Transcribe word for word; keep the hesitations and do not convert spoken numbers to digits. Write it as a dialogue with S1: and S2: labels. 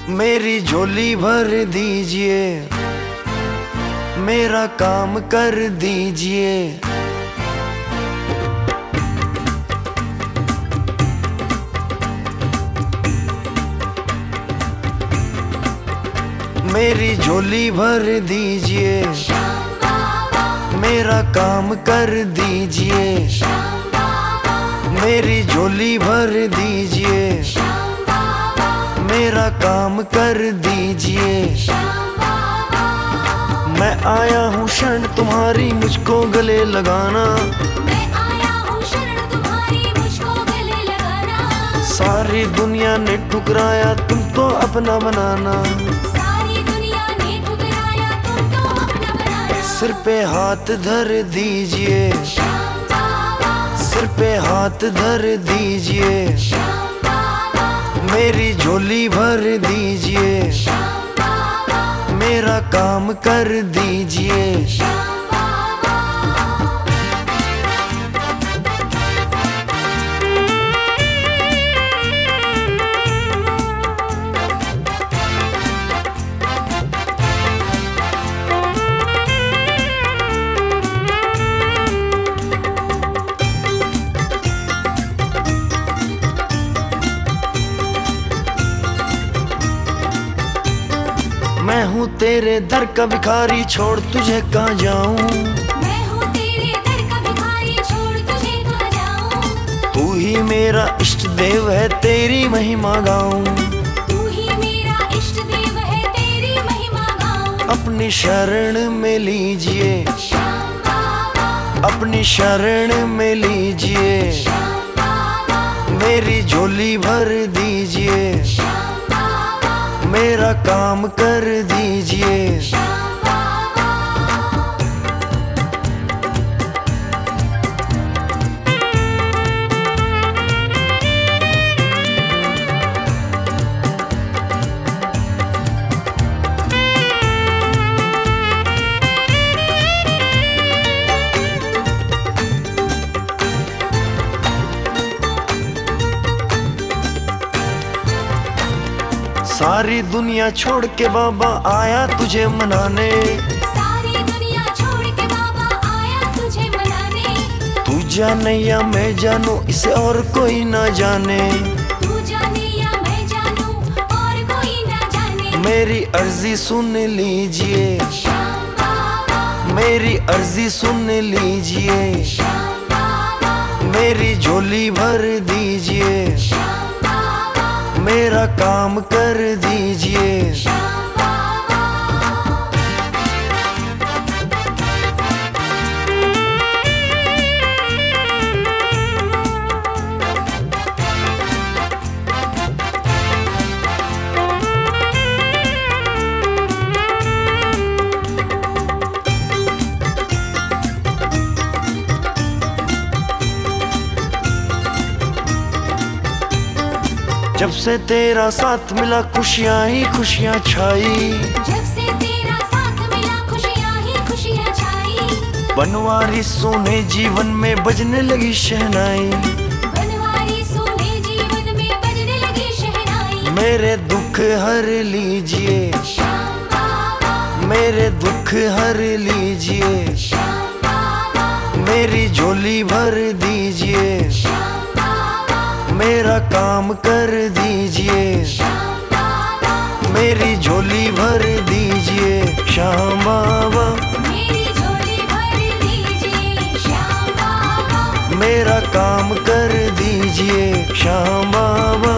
S1: मेरी झोली भर दीजिए, मेरा काम कर दीजिए। मेरी झोली भर दीजिए, मेरा काम कर दीजिए। मेरी झोली भर दीजिए, मेरा काम कर दीजिए। मैं आया हूँ शरण तुम्हारी, मुझको गले लगाना।
S2: मैं आया हूँ शरण तुम्हारी, मुझको गले लगाना।
S1: सारी दुनिया ने ठुकराया, तुम तो अपना बनाना।
S2: सारी दुनिया ने ठुकराया, तुम तो अपना बनाना।
S1: सिर पे हाथ धर दीजिए, सिर पे हाथ धर दीजिए। मेरी झोली भर दीजिए, मेरा काम कर दीजिए। मैं हूँ तेरे दर का भिखारी, छोड़ तुझे कहाँ जाऊँ।
S2: मैं हूँ तेरे दर का भिखारी, छोड़ तुझे कहाँ जाऊँ।
S1: तू ही मेरा इष्ट देव है, तेरी महिमा गाऊं।
S2: तू ही मेरा इष्ट देव है, तेरी महिमा गाऊं।
S1: अपनी शरण में लीजिए, अपनी शरण में लीजिए। मेरी झोली भर दीजिए, मेरा काम कर दीजिए। सारी दुनिया छोड़ के बाबा आया तुझे मनाने।
S2: सारी दुनिया छोड़ के बाबा आया तुझे मनाने।
S1: तू जाने या मैं जानू, इसे और कोई ना जाने।
S2: तू जाने या मैं जानू, और कोई ना जाने।
S1: मेरी अर्जी सुन लीजिए, मेरी अर्जी सुन लीजिए। मेरी झोली भर दीजिए, मेरा काम कर दीजिए। जब से तेरा साथ मिला, खुशियाँ ही खुशियाँ छाई।
S2: जब से तेरा साथ मिला, खुशियाँ ही खुशियाँ छाई।
S1: बनवारी सोने जीवन में बजने लगी शहनाई।
S2: बनवारी सोने जीवन में बजने लगी शहनाई।
S1: मेरे दुख हर लीजिए, मेरे दुख हर लीजिए। मेरी झोली भर दीजिए, मेरा काम कर दीजिए। मेरी झोली भर दीजिए श्याम बाबा।
S2: मेरी झोली भर दीजिए श्याम बाबा।
S1: मेरा काम कर दीजिए श्याम बाबा।